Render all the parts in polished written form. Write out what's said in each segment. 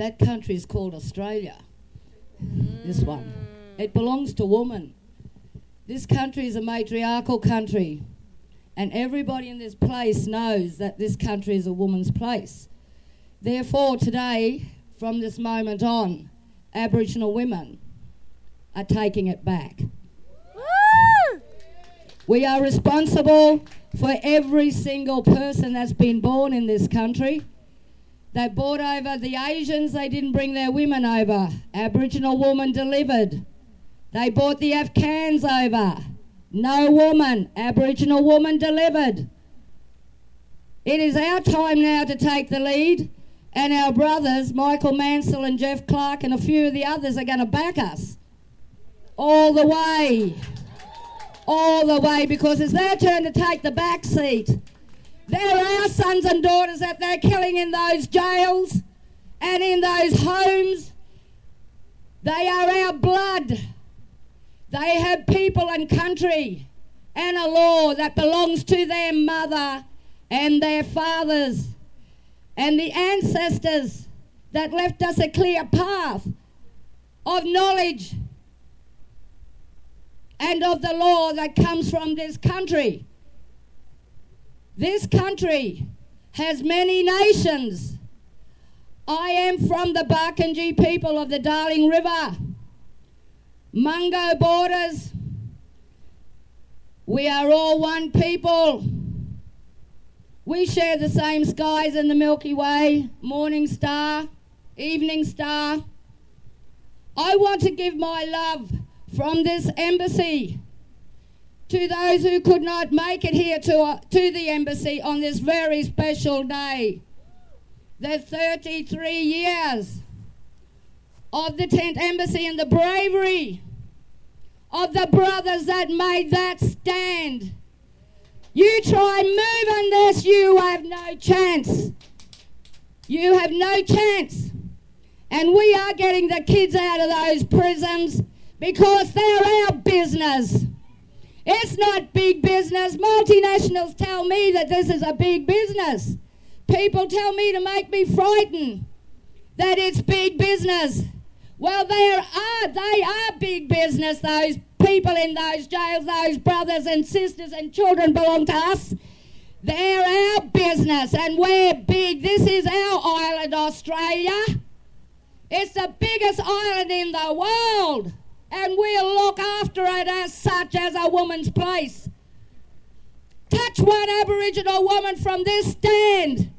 That country is called Australia. This one. It belongs to women. This country is a matriarchal country. And everybody in this place knows that this country is a woman's place. Therefore, today, from this moment on, Aboriginal women are taking it back. Woo! We are responsible for every single person that's been born in this country. They brought over the Asians, they didn't bring their women over. Aboriginal woman delivered. They brought the Afghans over. No woman, Aboriginal woman delivered. It is our time now to take the lead, and our brothers, Michael Mansell and Jeff Clark and a few of the others, are going to back us all the way. All the way, because it's their turn to take the back seat. They're our sons and daughters that they're killing in those jails and in those homes. They are our blood. They have people and country and a law that belongs to their mother and their fathers and the ancestors that left us a clear path of knowledge and of the law that comes from this country. This country has many nations. I am from the Barkindji people of the Darling River, Mungo borders. We are all one people. We share the same skies in the Milky Way, morning star, evening star. I want to give my love from this embassy to those who could not make it here to the embassy on this very special day. The 33 years of the Tent Embassy and the bravery of the brothers that made that stand. You try moving this, you have no chance. You have no chance. And we are getting the kids out of those prisons because they're our business. It's not big business. Multinationals tell me that this is a big business. People tell me to make me frightened that it's big business. Well, they are big business, those people in those jails, those brothers and sisters and children belong to us. They're our business and we're big. This is our island, Australia. It's the biggest island in the world. And we'll look after it as such, as a woman's place. Touch one Aboriginal woman from this stand.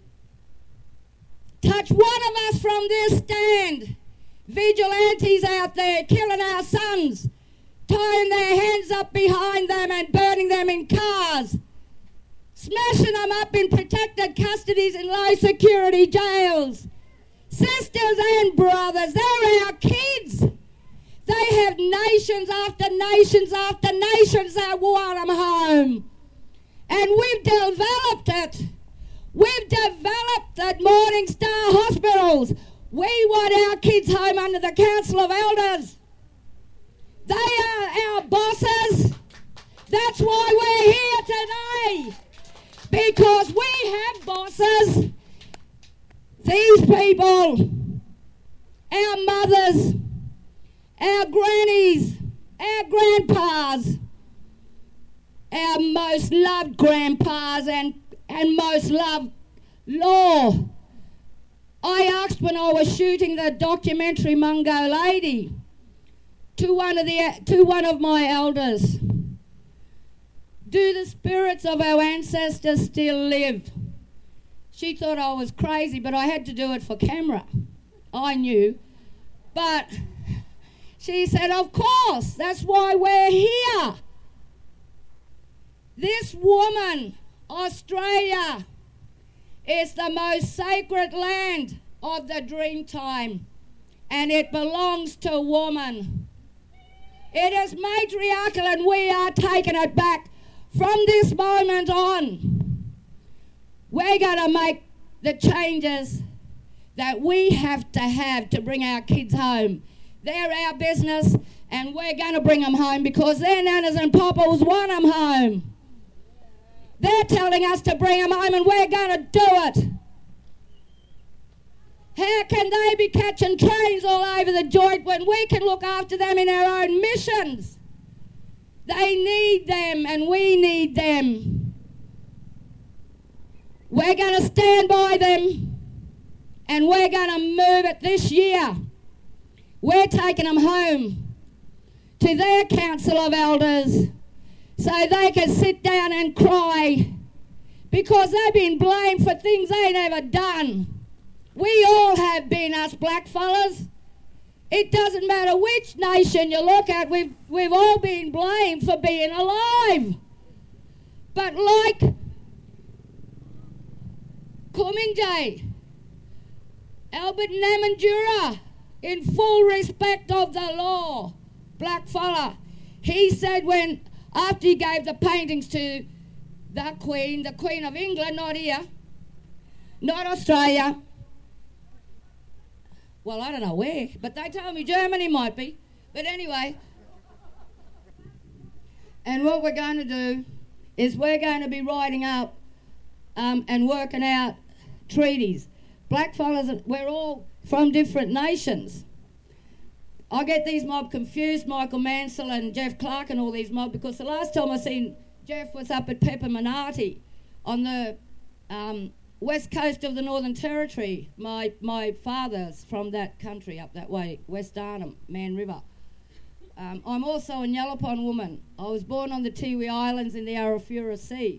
Touch one of us from this stand. Vigilantes out there killing our sons, tying their hands up behind them and burning them in cars, smashing them up in protected custodies in low security jails. Sisters and brothers, they're our kids. They have nations after nations after nations that want them home. And we've developed it. We've developed at Morning Star hospitals. We want our kids home under the Council of Elders. They are our bosses. That's why we're here today. Because we have bosses. These people, our mothers, our grannies, our grandpas, our most loved grandpas and most loved law. I asked when I was shooting the documentary Mungo Lady to one of my elders, do the spirits of our ancestors still live? She thought I was crazy, but I had to do it for camera. I knew. But she said, of course, that's why we're here. This woman, Australia, is the most sacred land of the Dreamtime, and it belongs to woman. It is matriarchal, and we are taking it back from this moment on. We're going to make the changes that we have to bring our kids home. They're our business, and we're going to bring them home because their nanas and papas want them home. They're telling us to bring them home, and we're going to do it. How can they be catching trains all over the joint when we can look after them in our own missions? They need them and we need them. We're going to stand by them and we're going to move it this year. We're taking them home to their council of elders so they can sit down and cry because they've been blamed for things they never done. We all have been, us blackfellas. It doesn't matter which nation you look at, we've all been blamed for being alive. But like Kuminjay, Albert Namanjura, in full respect of the law, blackfella, he said when, after he gave the paintings to the Queen of England, not here, not Australia, well, I don't know where, but they told me Germany might be. But anyway, and what we're going to do is we're going to be writing up and working out treaties. Blackfellas, we're all from different nations. I get these mob confused, Michael Mansell and Jeff Clark and all these mob, because the last time I seen Jeff was up at Pepperminati on the west coast of the Northern Territory. My father's from that country up that way, West Arnhem, Man River. I'm also a Nyalapon woman. I was born on the Tiwi Islands in the Arafura Sea.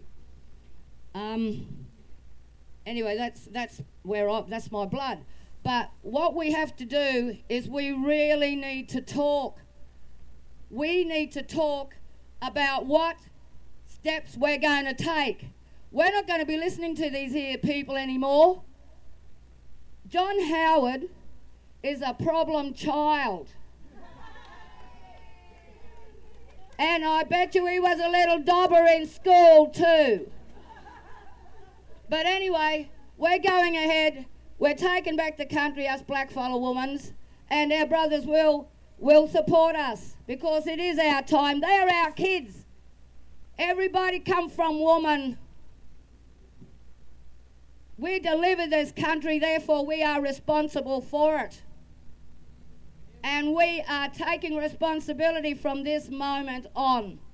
Anyway, that's my blood. But what we have to do is we really need to talk. We need to talk about what steps we're going to take. We're not going to be listening to these here people anymore. John Howard is a problem child. And I bet you he was a little dobber in school too. But anyway, we're going ahead. We're taking back the country, us blackfellow womans, and our brothers will support us because it is our time. They are our kids. Everybody come from woman. We deliver this country, therefore we are responsible for it. And we are taking responsibility from this moment on.